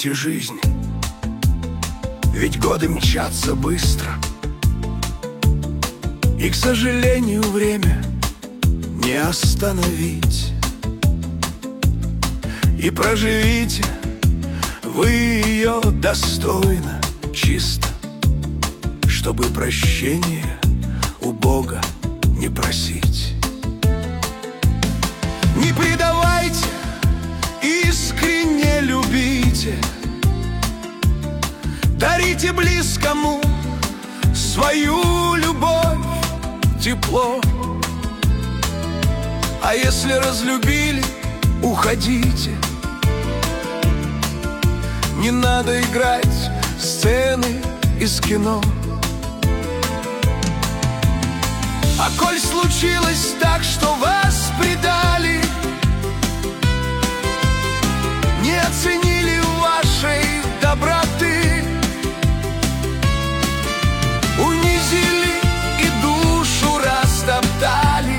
Цените жизнь, ведь годы мчатся быстро, и, к сожалению, время не остановить. И проживите вы ее достойно, чисто, чтобы прощения у Бога не просить. Не предавайте, искренне любите, дарите близкому свою любовь, тепло. А если разлюбили, уходите. Не надо играть сцены из кино. А коль случилось так, что вас предали, не оценили вашей доброты, унизили и душу растоптали,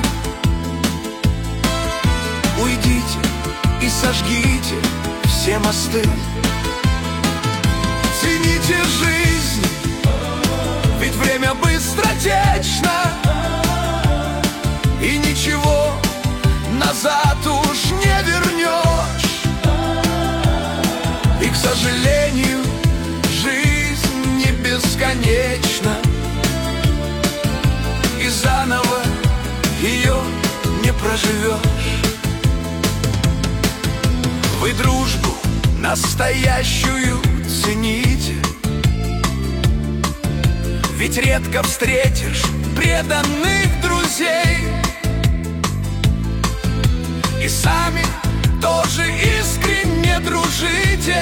уйдите и сожгите все мосты. Цените жизнь, ведь время быстротечно, и ничего назад уж не вернешь. И, к сожалению, жизнь не бесконечна, и заново ее не проживешь. Вы дружбу настоящую цените, ведь редко встретишь преданных друзей. И сами тоже искренне дружите,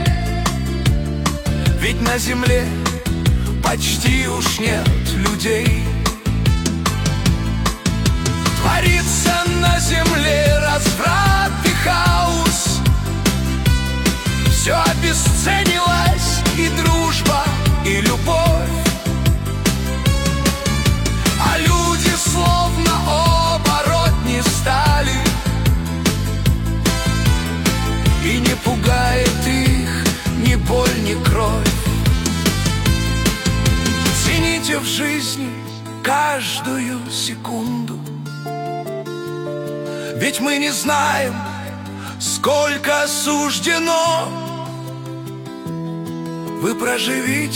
ведь на земле почти уж нет людей. Творится на земле разврат и хаос, все обесценилось, и дружба, и любовь. А люди словно оборотни стали, и не пугает их ни боль, ни кровь. Цените в жизни каждую секунду, ведь мы не знаем, сколько суждено. Вы проживите